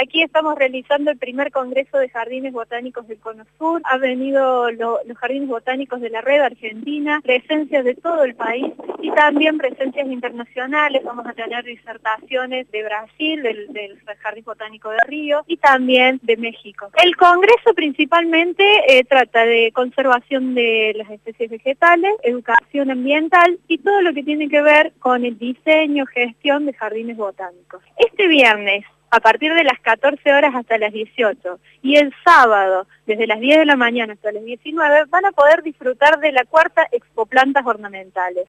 Aquí estamos realizando el primer Congreso de Jardines Botánicos del Cono Sur. Ha venido los Jardines Botánicos de la Red Argentina, presencias de todo el país y también presencias internacionales. Vamos a tener disertaciones de Brasil, del Jardín Botánico de Río y también de México. El Congreso principalmente trata de conservación de las especies vegetales, educación ambiental y todo lo que tiene que ver con el diseño, gestión de jardines botánicos. Este viernes, a partir de las 14 horas hasta las 18, y el sábado, desde las 10 de la mañana hasta las 19, van a poder disfrutar de la cuarta Expo Plantas Ornamentales.